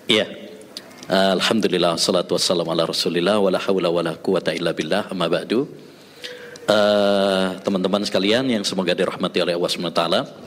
Iya. Alhamdulillah, salatu wassalamu ala rasulillah, wala hawla wala quwata illa billah, amma ba'du. Teman-teman sekalian yang semoga dirahmati oleh Allah SWT,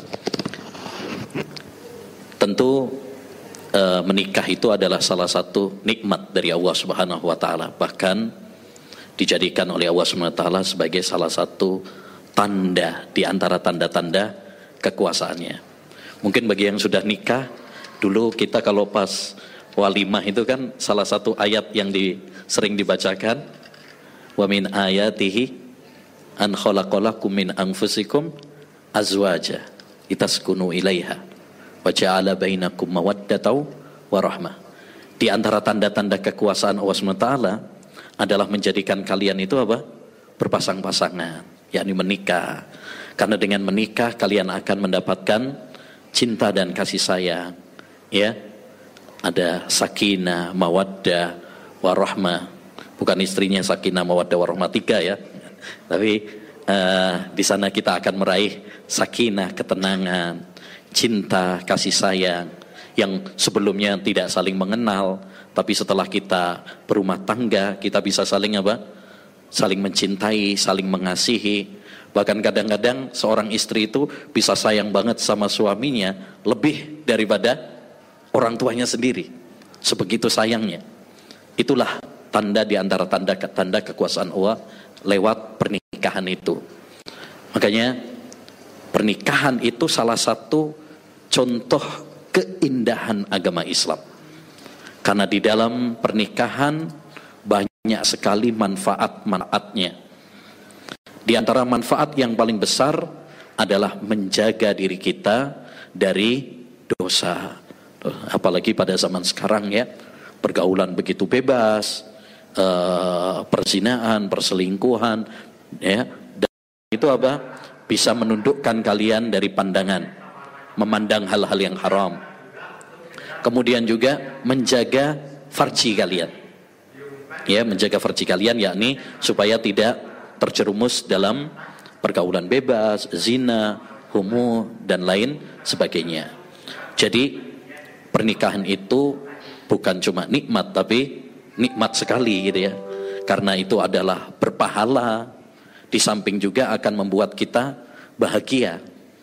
tentu menikah itu adalah salah satu nikmat dari Allah Subhanahu wa taala, bahkan dijadikan oleh Allah SWT sebagai salah satu tanda di antara tanda-tanda kekuasaannya. Mungkin bagi yang sudah nikah, dulu kita kalau pas walimah itu kan salah satu ayat yang sering dibacakan, wa min ayatihi an khalaqalakum min anfusikum azwaja litaskunu ilaiha wa ja'ala bainakum mawaddatan wa rahmah. Di antara tanda-tanda kekuasaan Allah SWT adalah menjadikan kalian itu apa? Berpasang-pasangan, yakni menikah. Karena dengan menikah kalian akan mendapatkan cinta dan kasih sayang, ya. Ada sakinah, mawaddah, warahmah. Bukan istrinya sakinah, mawaddah, warahmah 3 ya. Tapi di sana kita akan meraih sakinah, ketenangan, cinta, kasih sayang yang sebelumnya tidak saling mengenal, tapi setelah kita berumah tangga kita bisa saling apa? Saling mencintai, saling mengasihi. Bahkan kadang-kadang seorang istri itu bisa sayang banget sama suaminya lebih daripada orang tuanya sendiri, sebegitu sayangnya. Itulah tanda di antara tanda kekuasaan Allah lewat pernikahan itu. Makanya pernikahan itu salah satu contoh keindahan agama Islam. Karena di dalam pernikahan banyak sekali manfaat-manfaatnya. Di antara manfaat yang paling besar adalah menjaga diri kita dari dosa. Apalagi pada zaman sekarang ya, pergaulan begitu bebas, perzinaan, perselingkuhan, ya, dan itu apa? Bisa menundukkan kalian dari pandangan, memandang hal-hal yang haram. Kemudian juga menjaga farji kalian, ya, menjaga farji kalian, yakni supaya tidak terjerumus dalam pergaulan bebas, zina, homo dan lain sebagainya. Jadi pernikahan itu bukan cuma nikmat, tapi nikmat sekali gitu ya. Karena itu adalah berpahala, di samping juga akan membuat kita bahagia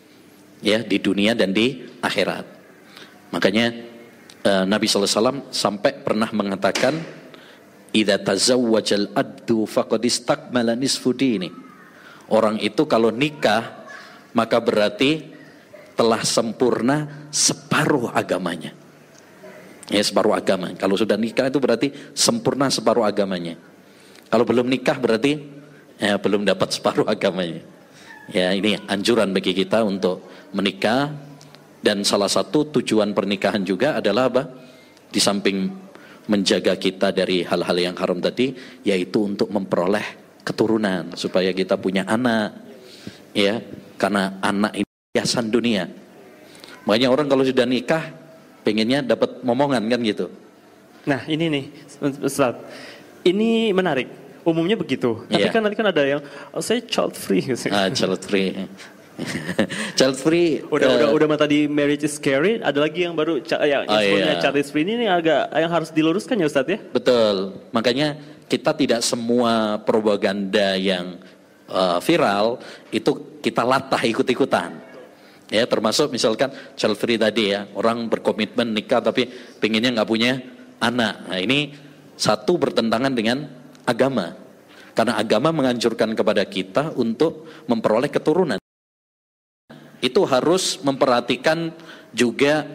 ya di dunia dan di akhirat. Makanya Nabi sallallahu alaihi wasallam sampai pernah mengatakan, idza tazawwajal abdu faqad istakmala nisfu dini. Orang itu kalau nikah maka berarti telah sempurna separuh agamanya. Ya, separuh agama. Kalau sudah nikah itu berarti sempurna separuh agamanya. Kalau belum nikah berarti ya, belum dapat separuh agamanya. Ya, ini anjuran bagi kita untuk menikah. Dan salah satu tujuan pernikahan juga adalah apa? Di samping menjaga kita dari hal-hal yang haram tadi, yaitu untuk memperoleh keturunan supaya kita punya anak. Ya, karena anak ini hiasan dunia. Makanya orang kalau sudah nikah pengennya dapat momongan kan gitu. Nah ini nih Ustaz, ini menarik. Umumnya begitu. Tapi kan tadi kan ada yang saya child free. Child free. Child free. Udah tadi marriage is scary. Ada lagi yang baru child free ini agak yang harus diluruskan ya Ustaz ya. Betul. Makanya kita tidak semua propaganda yang viral itu kita latah ikut-ikutan. Ya, termasuk misalkan child free tadi ya, orang berkomitmen nikah tapi pengennya nggak punya anak. Nah ini satu bertentangan dengan agama, karena agama menganjurkan kepada kita untuk memperoleh keturunan. Itu harus memperhatikan juga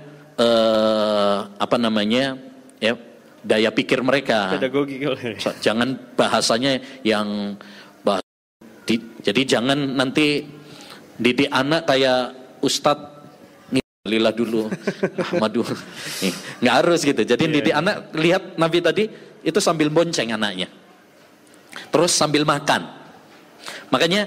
ya, daya pikir mereka. Pedagogi. Jangan bahasanya yang jadi jangan nanti didik anak kayak Ustadz lila dulu Ahmadu nggak harus gitu. Jadi didik anak, lihat Nabi tadi itu sambil bonceng anaknya, terus sambil makan. Makanya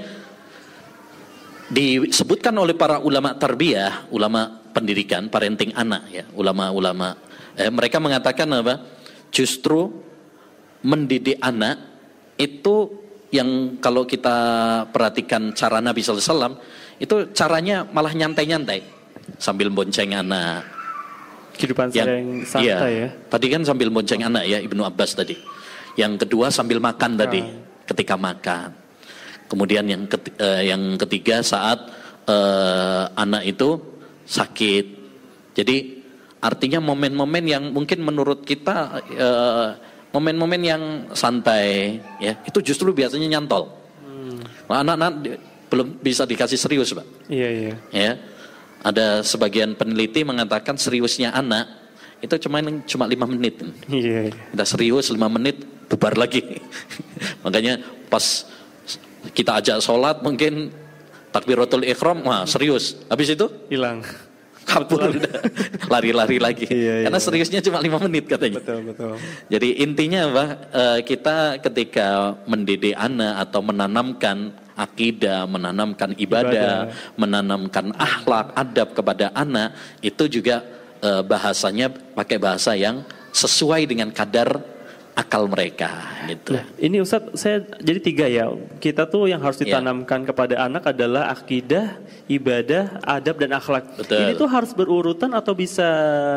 disebutkan oleh para ulama tarbiyah, ulama pendidikan, parenting anak ya, ulama-ulama mereka mengatakan apa? Justru mendidik anak itu yang kalau kita perhatikan cara Nabi sallallahu alaihi wasallam itu caranya malah nyantai-nyantai sambil bonceng anak, kehidupan saya yang santai ya. Tadi kan sambil bonceng anak ya, Ibnu Abbas tadi. Yang kedua sambil makan tadi, ketika makan. Kemudian yang ketiga saat anak itu sakit. Jadi artinya momen-momen yang mungkin menurut kita momen-momen yang santai ya, itu justru biasanya nyantol. Anak-anak belum bisa dikasih serius, Pak. Iya. Ya. Ada sebagian peneliti mengatakan seriusnya anak itu cuma 5 menit. Iya. Kita serius 5 menit bubar lagi. Makanya pas kita ajak sholat mungkin takbiratul ihram, wah serius. Habis itu hilang. Kabur, lari-lari lagi. Iya. Karena seriusnya cuma 5 menit katanya. Betul. Jadi intinya apa? Kita ketika mendidik anak atau menanamkan akidah, menanamkan ibadah, menanamkan akhlak, adab kepada anak, itu juga bahasanya pakai bahasa yang sesuai dengan kadar akal mereka gitu. Nah, ini Ustadz, saya jadi 3 ya. Kita tuh yang harus ditanamkan kepada anak adalah akidah, ibadah, adab dan akhlak. Betul. Ini tuh harus berurutan atau bisa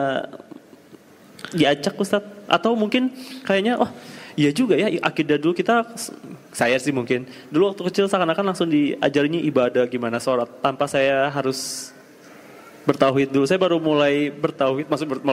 diacak Ustadz? Atau mungkin kayaknya iya juga ya, akidah dulu saya sih mungkin dulu waktu kecil seakan-akan langsung diajarinnya ibadah gimana sholat tanpa saya harus bertauhid dulu. Saya baru mulai bertauhid,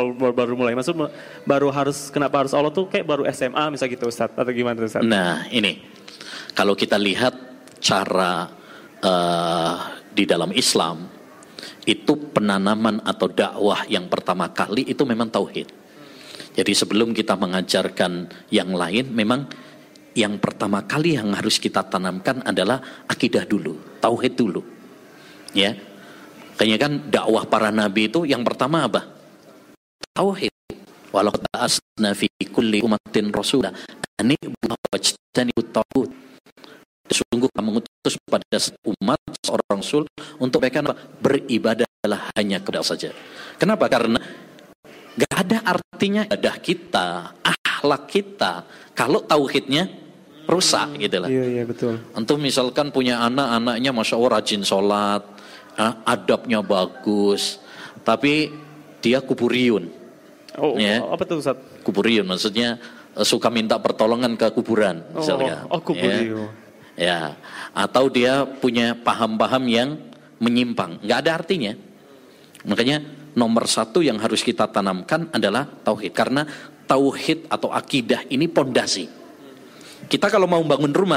baru harus, kenapa harus Allah tuh kayak baru SMA misalnya gitu Ustaz, atau gimana Ustaz? Nah ini, kalau kita lihat cara di dalam Islam, itu penanaman atau dakwah yang pertama kali itu memang tauhid. Jadi sebelum kita mengajarkan yang lain, memang yang pertama kali yang harus kita tanamkan adalah akidah dulu, tauhid dulu. Ya. Kayaknya kan dakwah para nabi itu yang pertama apa? Tauhid. Walau ta'asna fi kulli umatin rasulah ani wajtani tauhid. Sungguh kami mengutus pada umat seorang rasul untuk mereka beribadahlah hanya kepada saja. Kenapa? Karena gak ada artinya ibadah kita, akhlak kita kalau tauhidnya rusak gitu lah. Iya betul. Antum misalkan punya anaknya masya Allah rajin sholat, adabnya bagus, tapi dia kuburiyun. Apa tuh Ustaz? Kuburiyun maksudnya suka minta pertolongan ke kuburan misalnya. Kuburiyun. Ya, atau dia punya paham-paham yang menyimpang, nggak ada artinya. Makanya nomor 1 yang harus kita tanamkan adalah tauhid, karena tauhid atau akidah ini pondasi. Kita kalau mau bangun rumah,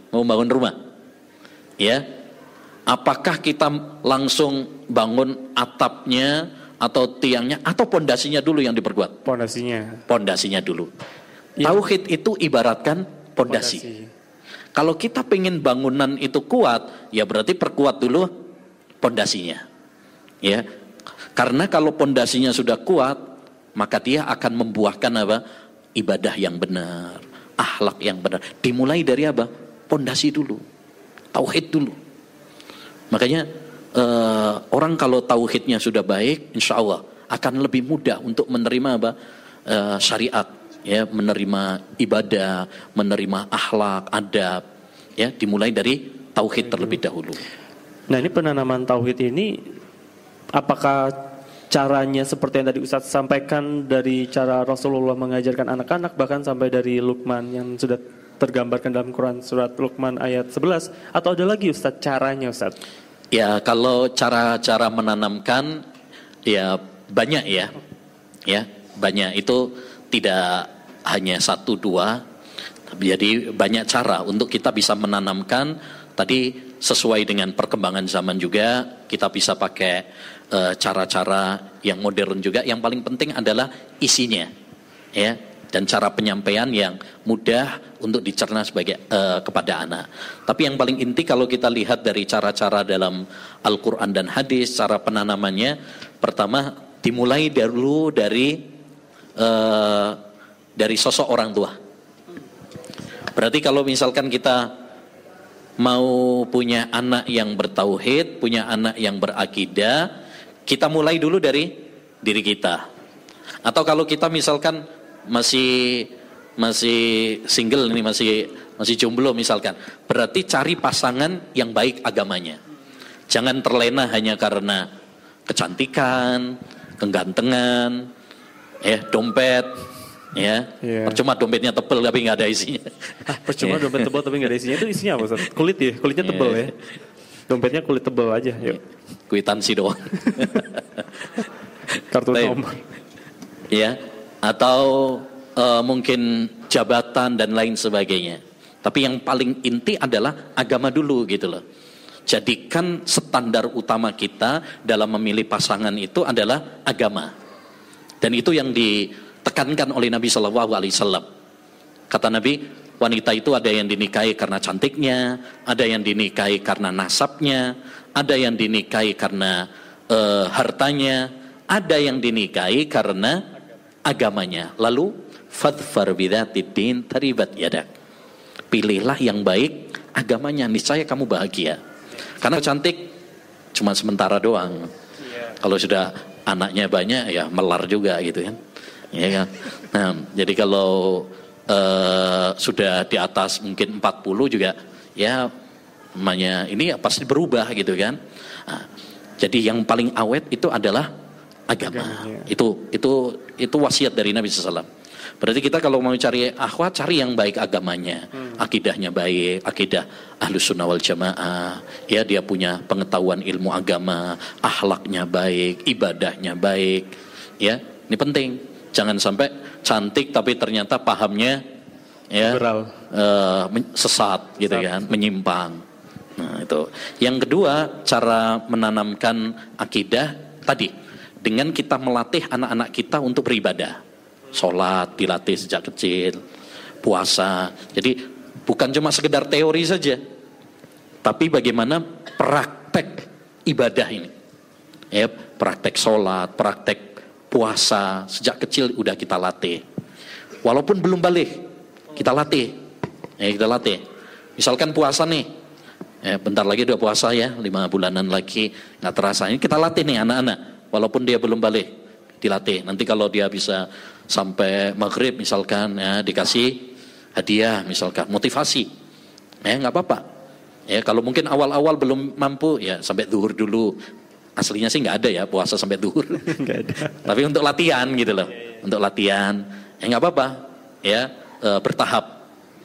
ya, apakah kita langsung bangun atapnya atau tiangnya atau pondasinya dulu yang diperkuat? Pondasinya dulu. Ya. Tauhid itu ibaratkan pondasi. Kalau kita pengen bangunan itu kuat, ya berarti perkuat dulu pondasinya. Ya. Karena kalau pondasinya sudah kuat, maka dia akan membuahkan apa? Ibadah yang benar, akhlak yang benar. Dimulai dari apa? Pondasi dulu. Tauhid dulu. Makanya orang kalau tauhidnya sudah baik, insya Allah akan lebih mudah untuk menerima apa? Syariat, ya, menerima ibadah, menerima akhlak, adab, ya, dimulai dari tauhid terlebih dahulu. Nah ini penanaman tauhid ini, apakah caranya seperti yang tadi Ustadz sampaikan dari cara Rasulullah mengajarkan anak-anak, bahkan sampai dari Luqman yang sudah tergambarkan dalam Quran surat Luqman ayat 11, atau ada lagi Ustadz caranya Ustadz? Ya kalau cara-cara menanamkan ya banyak ya banyak, itu tidak hanya 1, 2, jadi banyak cara untuk kita bisa menanamkan. Tadi sesuai dengan perkembangan zaman juga kita bisa pakai cara-cara yang modern juga. Yang paling penting adalah isinya, ya, dan cara penyampaian yang mudah untuk dicerna sebagai kepada anak. Tapi yang paling inti kalau kita lihat dari cara-cara dalam Al-Quran dan hadis, cara penanamannya, pertama dimulai dulu dari sosok orang tua. Berarti kalau misalkan kita mau punya anak yang bertauhid, punya anak yang berakidah, kita mulai dulu dari diri kita. Atau kalau kita misalkan masih single ini, masih jomblo misalkan, berarti cari pasangan yang baik agamanya. Jangan terlena hanya karena kecantikan, kegantengan, dompet, percuma dompetnya tebel tapi nggak ada isinya. Percuma dompet tebal tapi nggak ada isinya, itu isinya apa Ustaz? Kulit ya, kulitnya tebal ya. Dompetnya kulit tebal aja, yuk. Kwitansi doang. Kartu nomor. Ya, atau mungkin jabatan dan lain sebagainya. Tapi yang paling inti adalah agama dulu gitu loh. Jadikan standar utama kita dalam memilih pasangan itu adalah agama. Dan itu yang ditekankan oleh Nabi SAW. Kata Nabi, wanita itu ada yang dinikahi karena cantiknya, ada yang dinikahi karena nasabnya, ada yang dinikahi karena hartanya, ada yang dinikahi karena agamanya. Lalu fadfar bidzatid din taribat yadak. Pilihlah yang baik agamanya, niscaya kamu bahagia. Karena cantik cuma sementara doang. Kalau sudah anaknya banyak ya melar juga gitu kan. Ya kan. Nah, jadi kalau sudah di atas mungkin 40 juga ya namanya ini pasti berubah gitu kan. Nah, jadi yang paling awet itu adalah agama. Itu wasiat dari Nabi SAW. Berarti kita kalau mau cari akhwat, cari yang baik agamanya, akidahnya baik, akidah Ahlus Sunnah wal Jamaah, ya dia punya pengetahuan ilmu agama, akhlaknya baik, ibadahnya baik, ya ini penting. Jangan sampai cantik tapi ternyata pahamnya ya sesat gitu kan, menyimpang. Nah itu. Yang kedua, cara menanamkan akidah tadi dengan kita melatih anak-anak kita untuk beribadah. Sholat dilatih sejak kecil, puasa. Jadi bukan cuma sekedar teori saja, tapi bagaimana praktek ibadah ini. Ya, praktek sholat, praktek puasa sejak kecil udah kita latih. Walaupun belum balik, kita latih. Ya, kita latih. Misalkan puasa nih, bentar lagi udah puasa ya, 5 bulanan lagi, nggak terasa. Ini kita latih nih anak-anak, walaupun dia belum balik, dilatih. Nanti kalau dia bisa sampai maghrib misalkan ya dikasih hadiah misalkan motivasi nggak apa-apa ya. Kalau mungkin awal-awal belum mampu ya sampai zuhur dulu. Aslinya sih nggak ada ya puasa sampai zuhur. Tapi untuk latihan gitu loh, untuk latihan nggak apa-apa ya, bertahap.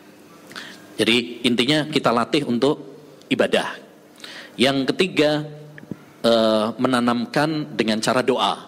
Jadi intinya kita latih untuk ibadah. Yang ketiga, menanamkan dengan cara doa.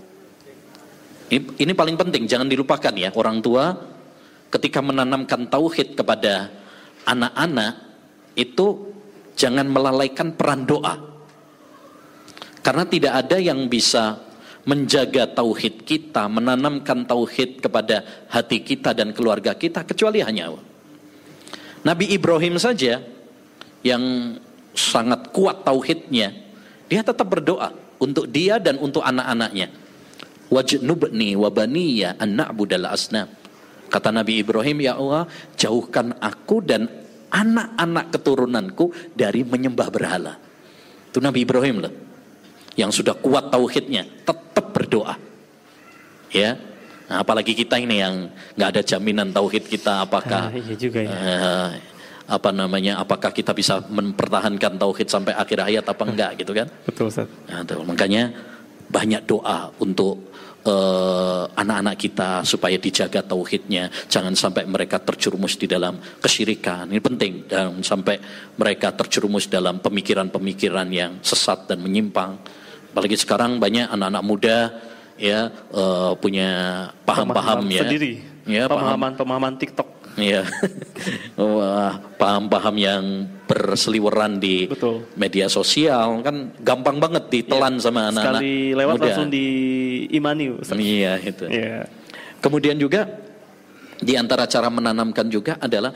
Ini paling penting, jangan dilupakan ya. Orang tua ketika menanamkan tauhid kepada anak-anak itu jangan melalaikan peran doa. Karena tidak ada yang bisa menjaga tauhid kita, menanamkan tauhid kepada hati kita dan keluarga kita kecuali hanya Allah. Nabi Ibrahim saja yang sangat kuat tauhidnya, dia tetap berdoa untuk dia dan untuk anak-anaknya. Wajnubni wa baniya an na'budal asnam. Kata Nabi Ibrahim, ya Allah, jauhkan aku dan anak-anak keturunanku dari menyembah berhala. Itu Nabi Ibrahim loh, yang sudah kuat tauhidnya, tetap berdoa. Ya, nah, apalagi kita ini yang nggak ada jaminan tauhid kita apakah iya juga ya. Apakah kita bisa mempertahankan tauhid sampai akhir hayat apa enggak gitu kan? Betul Ustaz. Nah, makanya banyak doa untuk anak-anak kita supaya dijaga tauhidnya, jangan sampai mereka terjerumus di dalam kesyirikan. Ini penting, jangan sampai mereka terjerumus dalam pemikiran-pemikiran yang sesat dan menyimpang. Apalagi sekarang banyak anak-anak muda ya punya paham-paham ya sendiri. Ya, pemahaman TikTok. Iya. Paham-paham yang berseliweran di media sosial kan gampang banget ditelan sama anak-anak sekali lewat muda. Langsung diimani. Iya itu. Yeah. Kemudian juga di antara cara menanamkan juga adalah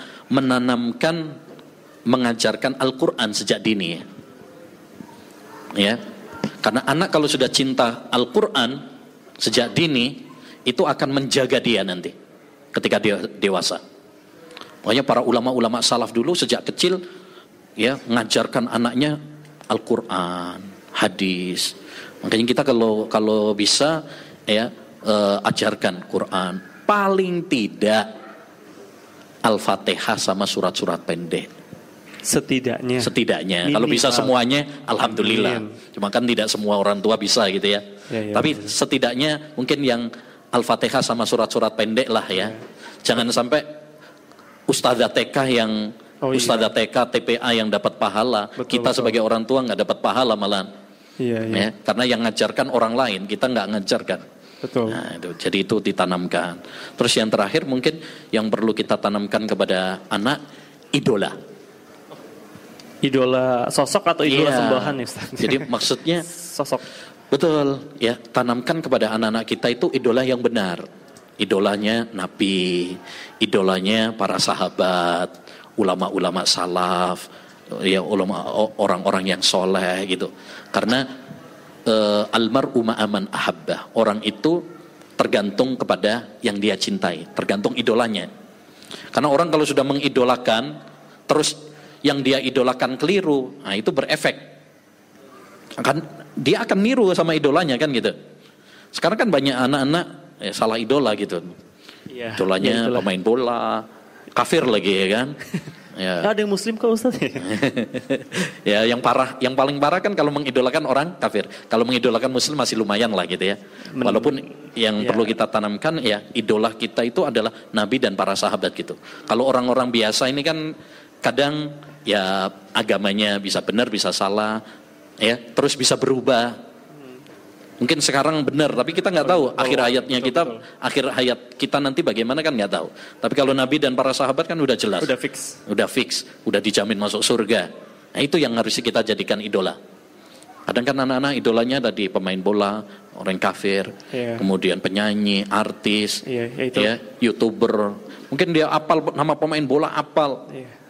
mengajarkan Al-Quran sejak dini ya. Karena anak kalau sudah cinta Al-Quran sejak dini itu akan menjaga dia nanti ketika dia dewasa. Makanya para ulama-ulama salaf dulu sejak kecil ya ngajarkan anaknya Al-Quran, hadis. Makanya kita kalau bisa ya ajarkan Quran, paling tidak Al-Fatihah sama surat-surat pendek. Setidaknya. Kalau bisa semuanya alhamdulillah. Cuma kan tidak semua orang tua bisa gitu ya. Tapi setidaknya mungkin yang Al-Fatihah sama surat-surat pendek lah ya. Jangan sampai ustadzah TK yang ustadzah TK, TPA yang dapat pahala, kita sebagai orang tua nggak dapat pahala malahan. Ya, karena yang ngajarkan orang lain, kita nggak ngajarkan. Betul. Nah, jadi itu ditanamkan. Terus yang terakhir mungkin yang perlu kita tanamkan kepada anak, idola. Idola sosok atau idola sembahan ya Ustaz? Jadi maksudnya sosok. Betul, ya, tanamkan kepada anak-anak kita itu idola yang benar. Idolanya Nabi, idolanya para sahabat, ulama-ulama salaf, ya ulama orang-orang yang soleh gitu. Karena almar'u ma'aman ahabbah, orang itu tergantung kepada yang dia cintai, tergantung idolanya. Karena orang kalau sudah mengidolakan, terus yang dia idolakan keliru, nah itu berefek. Dia akan niru sama idolanya kan gitu. Sekarang kan banyak anak-anak salah idola gitu. Idolanya pemain bola, kafir lagi ya kan. Ya. Ada yang muslim kok Ustaz? Ya, yang paling parah kan kalau mengidolakan orang kafir. Kalau mengidolakan muslim masih lumayan lah gitu ya. Walaupun yang perlu kita tanamkan ya, idola kita itu adalah Nabi dan para sahabat gitu. Kalau orang-orang biasa ini kan kadang ya agamanya bisa benar, bisa salah, ya, terus bisa berubah. Mungkin sekarang benar, tapi kita nggak tahu akhir hayat kita nanti bagaimana kan nggak tahu. Tapi kalau Nabi dan para sahabat kan udah jelas, udah fix, udah dijamin masuk surga. Nah itu yang harus kita jadikan idola. Kadang kan anak-anak idolanya tadi pemain bola, orang kafir, kemudian penyanyi, artis, YouTuber. Mungkin dia apal nama pemain bola apal,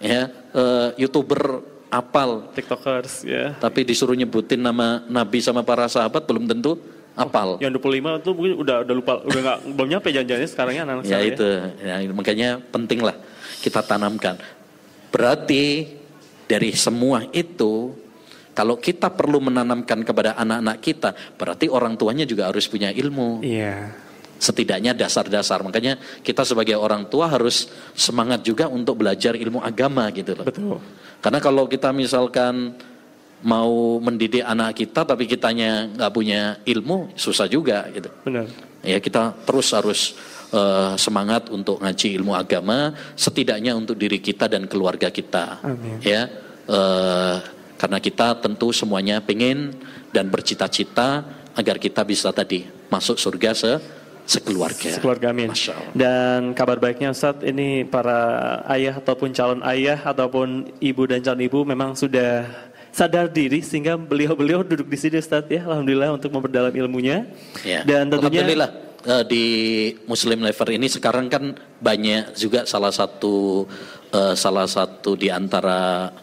YouTuber apal, TikTokers ya. Tapi disuruh nyebutin nama Nabi sama para sahabat belum tentu apal. Yang 25 itu mungkin udah lupa, belum nyampe janjiannya sekarangnya anak-anak ya itu. Ya, makanya penting lah kita tanamkan. Berarti dari semua itu kalau kita perlu menanamkan kepada anak-anak kita, berarti orang tuanya juga harus punya ilmu. Iya. Setidaknya dasar-dasar. Makanya kita sebagai orang tua harus semangat juga untuk belajar ilmu agama gitu loh. Betul. Karena kalau kita misalkan mau mendidik anak kita tapi kitanya nggak punya ilmu, susah juga gitu. Benar. Ya kita terus harus semangat untuk ngaji ilmu agama, setidaknya untuk diri kita dan keluarga kita. Amin. Ya, karena kita tentu semuanya pengen dan bercita-cita agar kita bisa tadi masuk surga sekeluarga. Amin. Dan kabar baiknya Ustaz, ini para ayah ataupun calon ayah ataupun ibu dan calon ibu memang sudah sadar diri sehingga beliau duduk di sini Ustaz ya. Alhamdulillah untuk memperdalam ilmunya. Ya. Dan tentunya alhamdulillah di Muslim Lever ini sekarang kan banyak juga salah satu di antara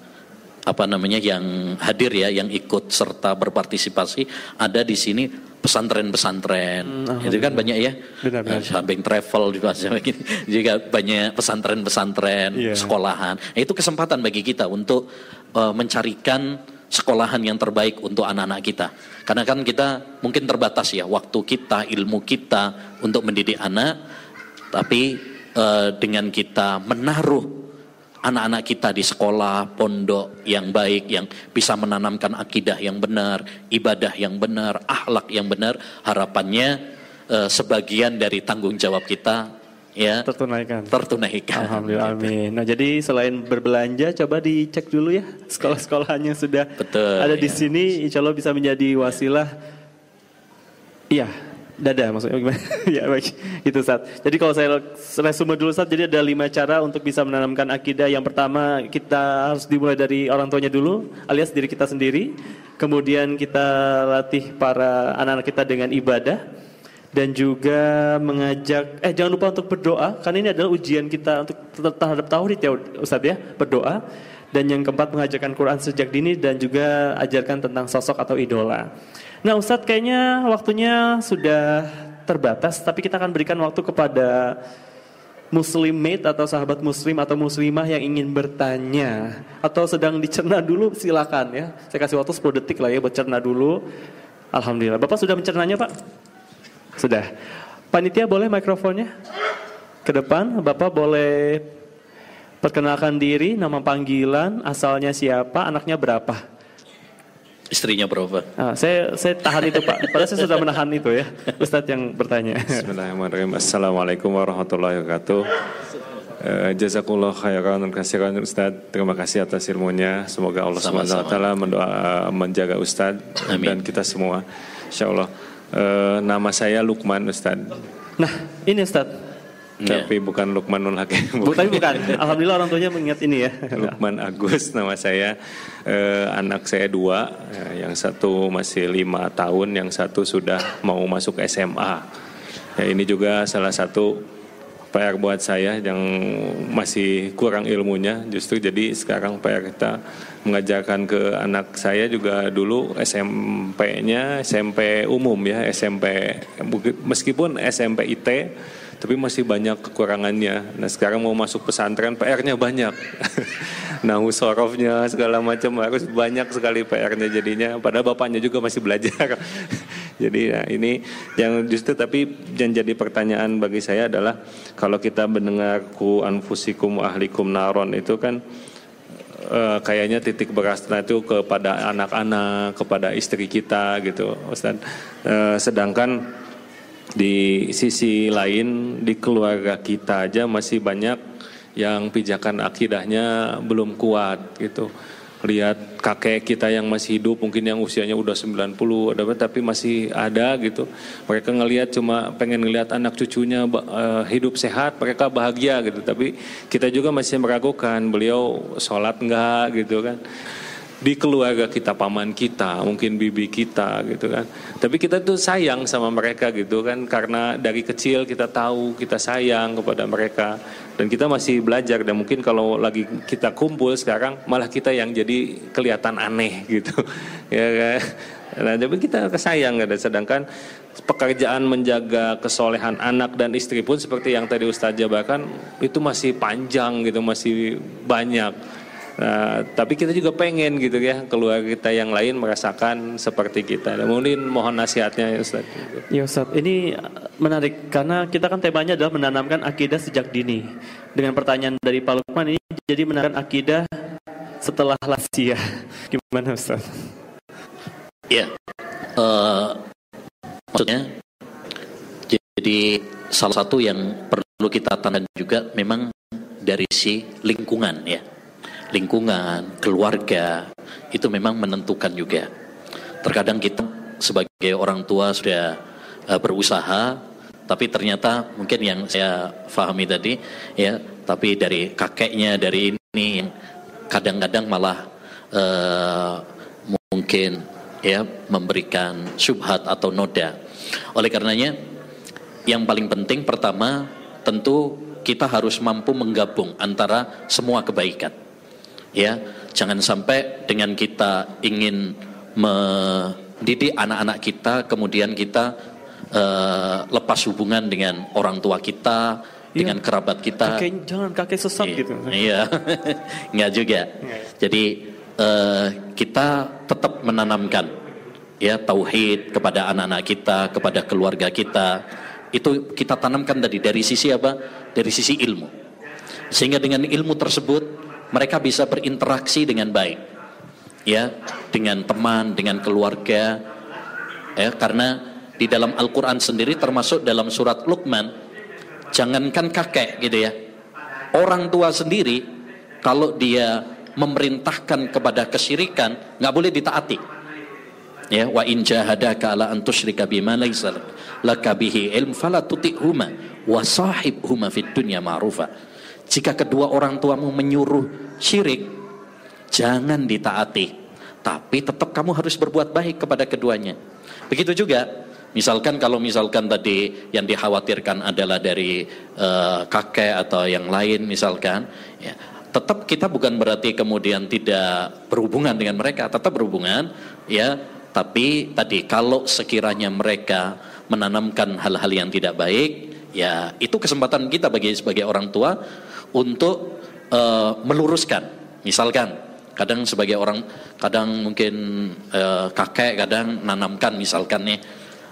yang hadir ya, yang ikut serta berpartisipasi ada di sini pesantren-pesantren. Itu kan banyak ya. Benar. Samping travel juga banyak pesantren-pesantren, sekolahan. Nah, itu kesempatan bagi kita untuk mencarikan sekolahan yang terbaik untuk anak-anak kita. Karena kan kita mungkin terbatas ya waktu kita, ilmu kita untuk mendidik anak. Tapi dengan kita menaruh anak-anak kita di sekolah, pondok yang baik, yang bisa menanamkan akidah yang benar, ibadah yang benar, akhlak yang benar, harapannya sebagian dari tanggung jawab kita ya tertunaikan. Alhamdulillah, amin. Nah, jadi selain berbelanja, coba dicek dulu ya sekolah-sekolahannya sudah ada di sini, insya Allah bisa menjadi wasilah. Iya. Dada maksudnya gimana? Ya baik, itu Ustaz. Jadi kalau saya resume dulu Ustaz, jadi ada 5 cara untuk bisa menanamkan akidah. Yang pertama, kita harus dimulai dari orang tuanya dulu, alias diri kita sendiri. Kemudian kita latih para anak-anak kita dengan ibadah. Dan juga mengajak, jangan lupa untuk berdoa, karena ini adalah ujian kita untuk terhadap tauhid ya Ustaz ya, berdoa. Dan yang keempat, mengajarkan Quran sejak dini dan juga ajarkan tentang sosok atau idola. Nah Ustadz, kayaknya waktunya sudah terbatas, tapi kita akan berikan waktu kepada muslimmate atau sahabat muslim atau muslimah yang ingin bertanya atau sedang dicerna dulu, silakan ya. Saya kasih waktu 10 detik lah ya buat cerna dulu. Alhamdulillah. Bapak sudah mencernanya Pak? Sudah. Panitia boleh mikrofonnya ke depan. Bapak boleh perkenalkan diri, nama panggilan, asalnya siapa, anaknya berapa? Istrinya berapa? Saya tahan itu Pak. Padahal saya sudah menahan itu ya. Ustadz yang bertanya. Bismillahirrahmanirrahim. Assalamualaikum warahmatullahi wabarakatuh. Jazakallah khairan kasiran Ustaz. Terima kasih atas ilmunya. Semoga Allah SWT menjaga Ustaz dan kita semua. Insyaallah. Nama saya Lukman Ustaz. Nah, ini Ustaz. Tapi bukan Lukmanul Hakim. Tapi bukan. Alhamdulillah orang tuanya mengingat ini ya. Lukman Agus nama saya. Anak saya 2. Yang satu masih 5 tahun, yang satu sudah mau masuk SMA. Ya, ini juga salah satu PR buat saya yang masih kurang ilmunya. Justru jadi sekarang PR kita mengajarkan ke anak saya juga dulu SMP-nya SMP umum ya, SMP meskipun SMP IT tapi masih banyak kekurangannya. Nah sekarang mau masuk pesantren PR-nya banyak. Nahu sorofnya segala macam harus banyak sekali PR-nya jadinya. Padahal bapaknya juga masih belajar. Jadi nah, ini yang justru tapi yang jadi pertanyaan bagi saya adalah kalau kita mendengar ku anfusikum ahlikum naron itu kan kayaknya titik berasnya itu kepada anak-anak, kepada istri kita gitu, Ustaz. Sedangkan di sisi lain di keluarga kita aja masih banyak yang pijakan akidahnya belum kuat gitu. Lihat kakek kita yang masih hidup mungkin yang usianya udah 90 tapi masih ada gitu. Mereka ngelihat cuma pengen ngelihat anak cucunya hidup sehat, mereka bahagia gitu. Tapi kita juga masih meragukan beliau sholat enggak gitu kan. Di keluarga kita, paman kita, mungkin bibi kita gitu kan. Tapi kita tuh sayang sama mereka gitu kan. Karena dari kecil kita tahu kita sayang kepada mereka. Dan kita masih belajar. Dan mungkin kalau lagi kita kumpul sekarang malah kita yang jadi kelihatan aneh gitu. Ya kan. Nah, tapi kita kesayang kan. Sedangkan pekerjaan menjaga kesolehan anak dan istri pun seperti yang tadi Ustaz jabarkan itu masih panjang gitu, masih banyak. Nah, tapi kita juga pengen gitu ya keluarga kita yang lain merasakan seperti kita. Dan mungkin mohon nasihatnya ya Ustaz. Ya Ustaz, ini menarik karena kita kan temanya adalah menanamkan akidah sejak dini. Dengan pertanyaan dari Pak Lukman ini jadi menanamkan akidah setelah lansia. Gimana Ustaz? Ya, maksudnya jadi salah satu yang perlu kita tandang juga memang dari si lingkungan ya. Lingkungan, keluarga itu memang menentukan juga. Terkadang kita sebagai orang tua sudah berusaha, tapi ternyata mungkin yang saya pahami tadi ya, tapi dari kakeknya dari ini yang kadang-kadang malah mungkin ya memberikan syubhat atau noda. Oleh karenanya yang paling penting pertama tentu kita harus mampu menggabung antara semua kebaikan. Ya, jangan sampai dengan kita ingin mendidik anak-anak kita kemudian kita lepas hubungan dengan orang tua kita, dengan kerabat kita. Jangan kakek sesat gitu. Iya, enggak juga. Jadi kita tetap menanamkan ya tauhid kepada anak-anak kita, kepada keluarga kita. Itu kita tanamkan dari sisi apa? Dari sisi ilmu. Sehingga dengan ilmu tersebut mereka bisa berinteraksi dengan baik, ya, dengan teman, dengan keluarga, ya, karena di dalam Al-Quran sendiri termasuk dalam surat Luqman, jangankan kakek, gitu ya, orang tua sendiri kalau dia memerintahkan kepada kesyirikan nggak boleh ditaati, ya, wa in jahadaka ala an tusyrika bima laysa laka bihi ilm fala tuti'huma wa sahibhuma fid dunya ma'rufa. Jika kedua orang tuamu menyuruh syirik, jangan ditaati. Tapi tetap kamu harus berbuat baik kepada keduanya. Begitu juga, misalkan kalau misalkan tadi yang dikhawatirkan adalah dari kakek atau yang lain misalkan, ya, tetap kita bukan berarti kemudian tidak berhubungan dengan mereka, tetap berhubungan, ya. Tapi tadi kalau sekiranya mereka menanamkan hal-hal yang tidak baik, ya itu kesempatan kita sebagai orang tua untuk meluruskan. Misalkan kadang sebagai orang, kadang mungkin kakek kadang nanamkan misalkan nih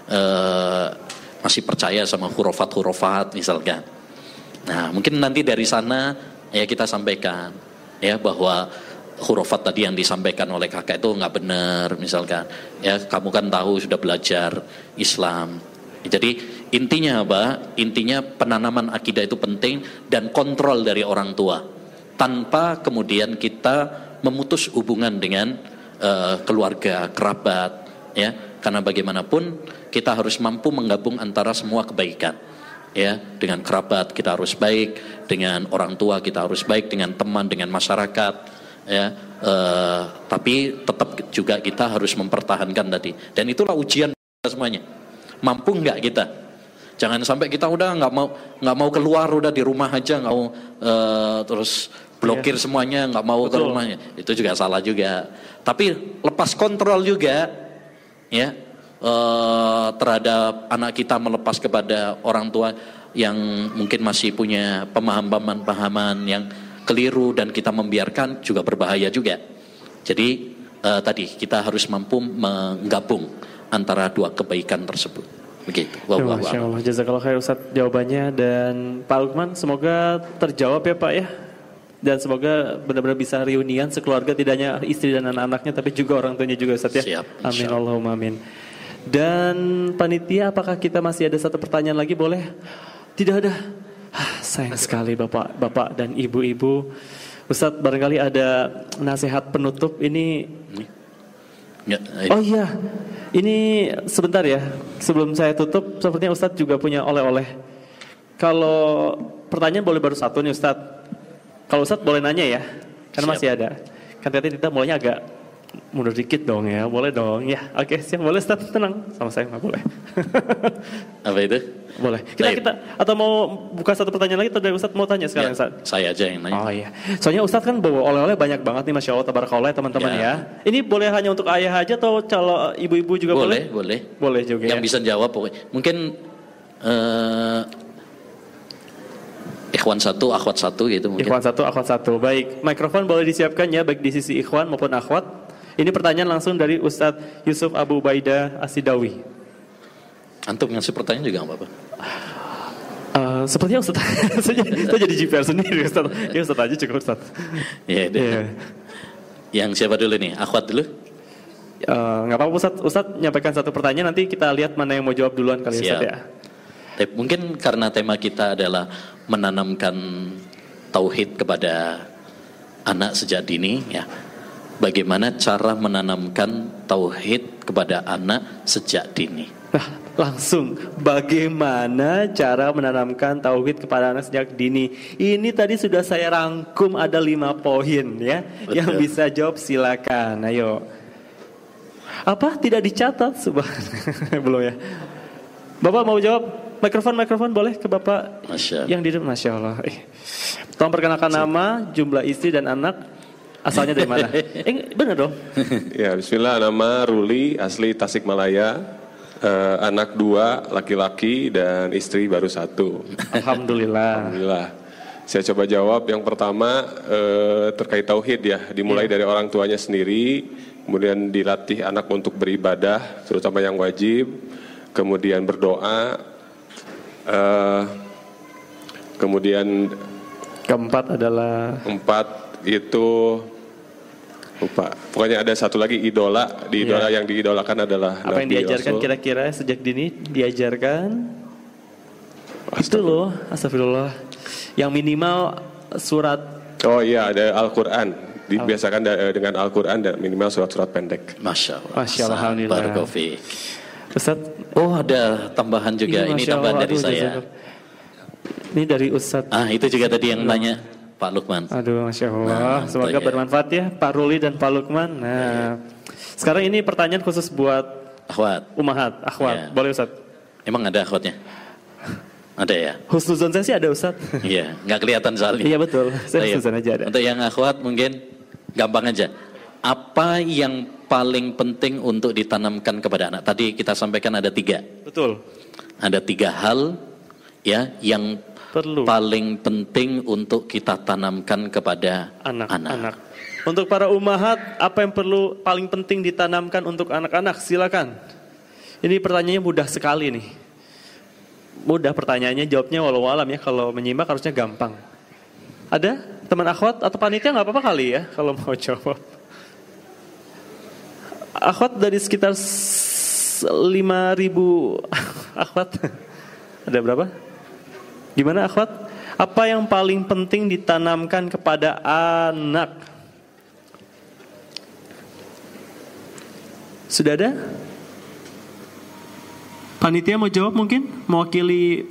masih percaya sama hurufat misalkan. Nah mungkin nanti dari sana ya kita sampaikan ya bahwa hurufat tadi yang disampaikan oleh kakak itu nggak benar misalkan, ya kamu kan tahu sudah belajar Islam. Jadi intinya apa? Intinya penanaman akidah itu penting dan kontrol dari orang tua, tanpa kemudian kita memutus hubungan dengan keluarga, kerabat, ya. Karena bagaimanapun kita harus mampu menggabung antara semua kebaikan. Ya, dengan kerabat kita harus baik, dengan orang tua kita harus baik, dengan teman, dengan masyarakat, ya. Tapi tetap juga kita harus mempertahankan tadi. Dan itulah ujian kita semuanya. Mampu nggak kita? Jangan sampai kita udah nggak mau keluar, udah di rumah aja, nggak mau terus blokir semuanya, nggak mau ke rumahnya. Itu juga salah juga. Tapi lepas kontrol juga, ya. Terhadap anak kita, melepas kepada orang tua yang mungkin masih punya pemahaman yang keliru dan kita membiarkan juga berbahaya juga. Jadi tadi kita harus mampu menggabung antara dua kebaikan tersebut. Begitu. Masya Allah, jazakallah khair Ustaz jawabannya. Dan Pak Lukman, semoga terjawab ya Pak ya. Dan semoga benar-benar bisa reunian sekeluarga, tidak hanya istri dan anak-anaknya tapi juga orang tuanya juga Ustaz ya. Siap, amin Allahumma amin. Dan panitia, apakah kita masih ada satu pertanyaan lagi, boleh? Tidak ada. Sayang sekali bapak dan ibu-ibu. Ustadz, barangkali ada nasihat penutup ini. Oh iya, ini sebentar ya. Sebelum saya tutup, sepertinya Ustadz juga punya oleh-oleh. Kalau pertanyaan boleh baru satu nih Ustadz. Kalau Ustadz boleh nanya ya, karena masih ada. Kan tadi kita mulainya agak mundur dikit dong ya, boleh dong ya. Oke, siap, boleh Ustaz, tenang. Sama saya nggak boleh. Apa itu? Boleh. Kita atau mau buka satu pertanyaan lagi atau dari Ustaz mau tanya sekarang ya, Ustaz? Saya aja yang nanya. Oh iya. Soalnya Ustaz kan bawa oleh-oleh banyak banget nih, Masya Allah, tabarakallah teman-teman ya. Ini boleh hanya untuk ayah aja atau kalau ibu-ibu juga boleh? Boleh. Boleh juga yang ya. bisa jawab pokoknya. Mungkin ikhwan satu, akhwat satu gitu mungkin. Ikhwan satu, akhwat satu. Baik, mikrofon boleh disiapkan ya, baik di sisi ikhwan maupun akhwat. Ini pertanyaan langsung dari Ustadz Yusuf Abu Ubaidah Asidawi. Antum ngasih pertanyaan juga nggak apa-apa. Sepertinya Ustadz, saya jadi GPR sendiri Ustadz. Ya Ustadz aja cukup Ustadz. Iya. Yang siapa dulu nih? Akhwat dulu? Nggak apa-apa Ustadz nyampaikan satu pertanyaan, nanti kita lihat mana yang mau jawab duluan kali Ustadz ya. Mungkin karena tema kita adalah menanamkan tauhid kepada anak sejak dini, ya. Bagaimana cara menanamkan tauhid kepada anak sejak dini? Nah, langsung bagaimana cara menanamkan tauhid kepada anak sejak dini? Ini tadi sudah saya rangkum ada 5 poin ya. Betul. Yang bisa jawab silakan. Ayo. Apa tidak dicatat? Belum ya. Bapak mau jawab? Mikrofon boleh ke Bapak yang di depan. Masya Allah. Tolong perkenalkan nama, jumlah istri dan anak. Asalnya dari mana? Benar dong. Ya, bismillah, nama Ruli, asli Tasikmalaya. Anak 2, laki-laki dan istri baru 1. Alhamdulillah. Saya coba jawab. Yang pertama terkait tauhid ya, dimulai dari orang tuanya sendiri, kemudian dilatih anak untuk beribadah, terutama yang wajib, kemudian berdoa, kemudian keempat adalah itu lupa. Pokoknya ada satu lagi idola. Yang diidolakan adalah apa Nabi yang diajarkan Rasul. Kira-kira sejak dini diajarkan? Itu loh, astagfirullah. Yang minimal surat. Oh iya, ada Al-Qur'an. Dibiasakan dengan Al-Qur'an dan minimal surat-surat pendek. Masya Allah. Masya Allah, alhamdulillah. Barakofi. Ustaz, ada tambahan juga. Ini tambahan dari saya. Ini dari Ustaz. Itu juga tadi yang tanya Pak Lukman. Aduh, Masya Allah. Semoga bermanfaat ya Pak Ruli dan Pak Lukman. Nah, sekarang ini pertanyaan khusus buat akhwat. Akhwat. Boleh Ustaz? Emang ada akhwatnya? Ada ya? Husnuzon saya sih ada Ustaz. Iya, nggak kelihatan soalnya. Iya betul, saya husnuzon aja ada. Untuk yang akhwat mungkin gampang aja. Apa yang paling penting untuk ditanamkan kepada anak? Tadi kita sampaikan ada 3. Betul. Ada 3 hal ya yang paling penting untuk kita tanamkan kepada anak. Untuk para ummahat, apa yang paling penting ditanamkan untuk anak-anak? Silakan. Ini pertanyaannya mudah sekali nih. Mudah pertanyaannya, jawabnya walau alam ya. Kalau menyimak harusnya gampang. Ada? Teman akhwat atau panitia nggak apa-apa kali ya kalau mau jawab. Akhwat dari sekitar 5.000 akhwat. Ada berapa? Gimana akhwat? Apa yang paling penting ditanamkan kepada anak? Sudah ada? Panitia mau jawab mungkin? Mewakili.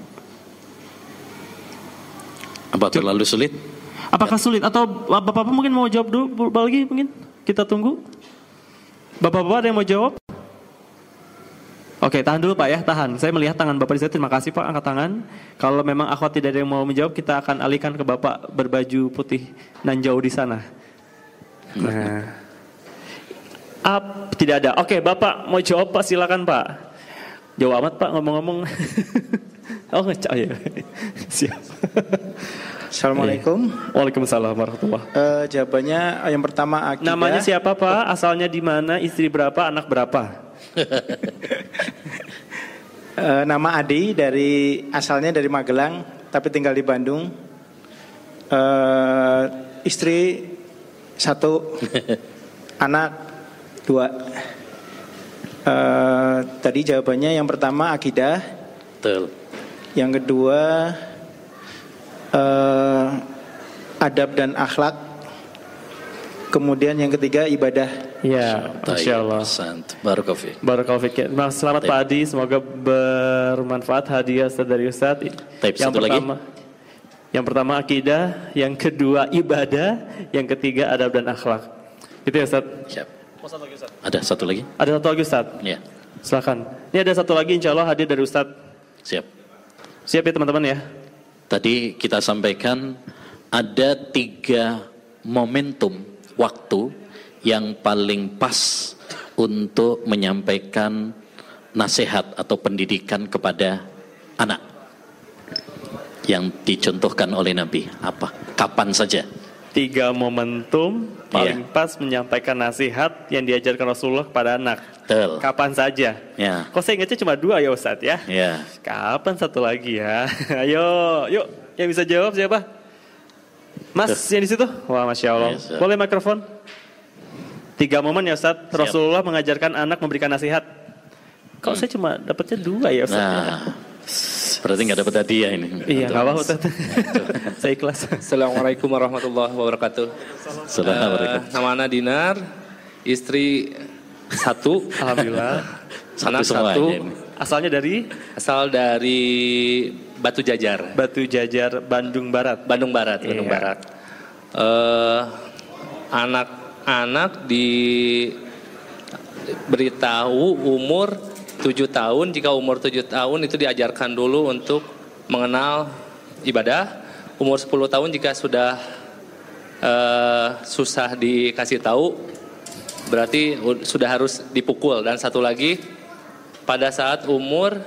Apa terlalu sulit? Apakah sulit? Atau bapak-bapak mungkin mau jawab dulu lagi mungkin? Kita tunggu. Bapak-bapak ada yang mau jawab? Oke, tahan dulu Pak ya, tahan. Saya melihat tangan Bapak di sana. Terima kasih Pak, angkat tangan. Kalau memang akhwat tidak ada yang mau menjawab, kita akan alihkan ke Bapak berbaju putih nanjau di sana. Nah. Tidak ada. Oke, Bapak mau jawab Pak, silakan Pak. Jauh amat Pak ngomong-ngomong. Oh ngecak ya. Siap. Assalamualaikum. Waalaikumsalam warahmatullahi. Jawabannya yang pertama akidah. Namanya siapa Pak? Asalnya di mana? Istri berapa? Anak berapa? Nama Adi, asalnya dari Magelang tapi tinggal di Bandung. Istri 1, anak 2. Tadi jawabannya yang pertama akidah. Betul. Yang kedua adab dan akhlak. Kemudian yang ketiga ibadah. Ya, Masya Allah. Barakallahu fiik. Selamat Pak Adi, semoga bermanfaat hadiah dari Ustaz. Yang pertama akidah, yang kedua ibadah, yang ketiga adab dan akhlak. Gitu ya Ustaz? Siap. Ada satu lagi? Ada satu lagi Ustaz? Ya. Silakan. Ini ada satu lagi insya Allah hadiah dari Ustaz. Siap. Siap ya teman-teman ya. Tadi kita sampaikan ada 3 momentum waktu yang paling pas untuk menyampaikan nasihat atau pendidikan kepada anak yang dicontohkan oleh Nabi. Apa? Kapan saja? 3 momentum paling pas menyampaikan nasihat yang diajarkan Rasulullah kepada anak. Betul. Kapan saja? Ya. Kok saya ingatnya cuma 2 ya Ustadz ya? Ya. Kapan satu lagi ya? Ayo, yuk yang bisa jawab siapa? Mas yang di situ? Wah, Masya Allah. Ya, boleh mikrofon? 3 momen ya Ustadz. Rasulullah mengajarkan anak memberikan nasihat. Kok saya cuma dapatnya 2 ya Ustadz? Nah, berarti nggak dapat hadiah ini. Iya, nggak apa-apa Ustadz. Saya ikhlas. Assalamualaikum warahmatullahi wabarakatuh. Assalamualaikum. Nama Ana Dinar, istri 1, Alhamdulillah. anak 1. Asalnya dari? Asal dari Batu Jajar. Batu Jajar, Bandung Barat. Bandung Barat. Anak-anak diberitahu umur 7 tahun. Jika umur 7 tahun itu diajarkan dulu untuk mengenal ibadah. Umur 10 tahun jika sudah susah dikasih tahu, berarti sudah harus dipukul. Dan satu lagi, pada saat umur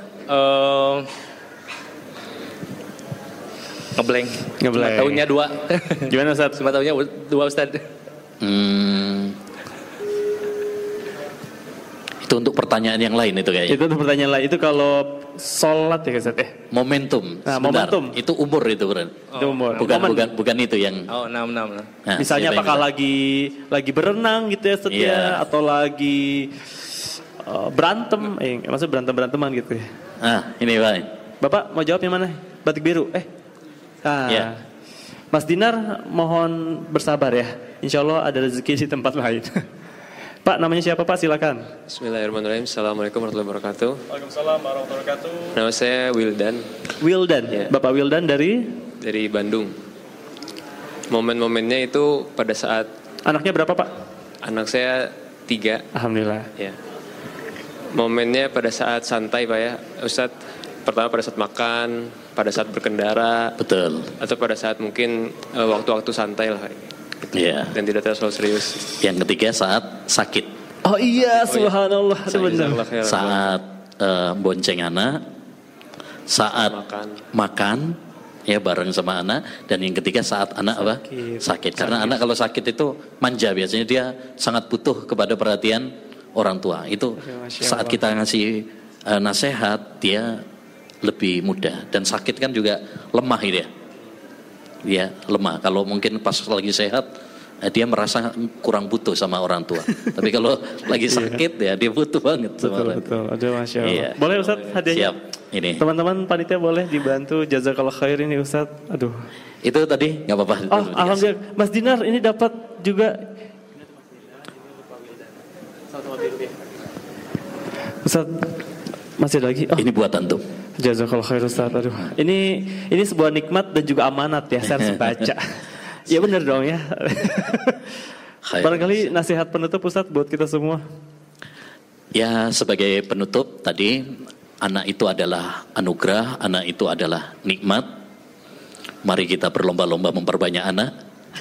ngeblank. Tahunnya 2. Gimana Ustaz? Tahunnya 2 Ustaz. Itu untuk pertanyaan yang lain itu kayaknya. Itu untuk pertanyaan lain. Itu kalau sholat ya Ustaz. Momentum. Nah, momentum. Itu umur itu berarti. Itu umur. Bukan itu yang. Oh, 6. Nah, misalnya apakah lagi berenang gitu ya Ustaz ya, atau lagi berantem, maksudnya berantem-beranteman gitu ya. Ini Pak. Bapak mau jawab yang mana? Batik biru. Mas Dinar mohon bersabar ya. Insya Allah ada rezeki di tempat lain. Pak, namanya siapa Pak? Silakan. Bismillahirrahmanirrahim. Assalamualaikum warahmatullahi wabarakatuh. Waalaikumsalam warahmatullahi wabarakatuh. Nama saya Wildan. Wildan. Ya. Bapak Wildan dari Bandung. Momen-momennya itu pada saat. Anaknya berapa Pak? Anak saya 3. Alhamdulillah. Ya. Momennya pada saat santai Pak ya, Ustadz. Pertama pada saat makan, pada saat berkendara. Betul. Atau pada saat mungkin waktu-waktu santai lah. Iya. Dan tidak terlalu serius. Yang ketiga saat sakit. Oh iya, subhanallah. Saat bonceng anak, saat makan ya bareng sama anak, dan yang ketiga saat anak sakit. Karena anak kalau sakit itu manja, biasanya dia sangat butuh kepada perhatian orang tua. Itu saat kita ngasih nasihat dia lebih mudah, dan sakit kan juga lemah gitu ya. dia lemah. Kalau mungkin pas lagi sehat, dia merasa kurang butuh sama orang tua. Tapi kalau lagi sakit ya dia butuh banget sama orang tua. Betul. Aduh, Masya Allah. Iya. Boleh Ustaz hadiahnya? Siap. Ini. Teman-teman panitia boleh dibantu, jazakallah khair ini Ustaz. Aduh. Itu tadi nggak apa-apa. Oh, alhamdulillah. Mas Dinar ini dapat juga. Ustaz, masih lagi? Oh. Ini buat antum. Jazakallah khair Ustaz. Aduh. Ini sebuah nikmat dan juga amanat ya, saya harus baca. Ya benar dong ya. Barangkali nasihat penutup Ustaz buat kita semua. Ya, sebagai penutup tadi, anak itu adalah anugerah, anak itu adalah nikmat. Mari kita berlomba-lomba memperbanyak anak.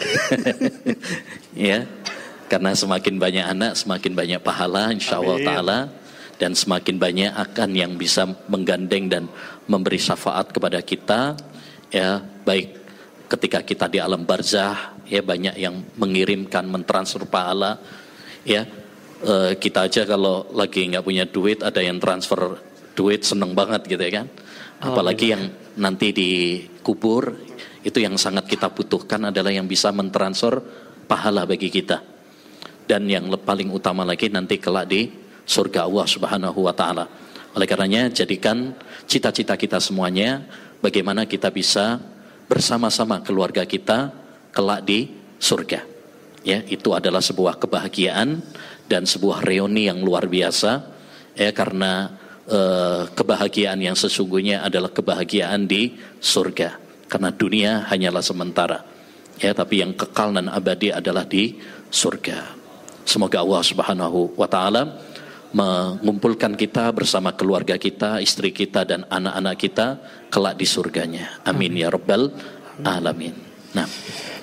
Ya. Karena semakin banyak anak, semakin banyak pahala insyaallah taala, dan semakin banyak akan yang bisa menggandeng dan memberi syafaat kepada kita, ya, baik ketika kita di alam barzah, ya, banyak yang mengirimkan, mentransfer pahala, ya. Kita aja kalau lagi nggak punya duit, ada yang transfer duit, seneng banget gitu ya kan. Apalagi yang nanti dikubur, itu yang sangat kita butuhkan adalah yang bisa mentransfer pahala bagi kita. Dan yang paling utama lagi nanti kelak di surga Allah Subhanahu wa taala. Oleh karenanya jadikan cita-cita kita semuanya bagaimana kita bisa bersama-sama keluarga kita kelak di surga. Ya, itu adalah sebuah kebahagiaan dan sebuah reuni yang luar biasa. Ya, karena kebahagiaan yang sesungguhnya adalah kebahagiaan di surga. Karena dunia hanyalah sementara. Ya, tapi yang kekal dan abadi adalah di surga. Semoga Allah Subhanahu wa taala mengumpulkan kita bersama keluarga kita, istri kita dan anak-anak kita kelak di surganya. Amin ya rabbal alamin. Nah,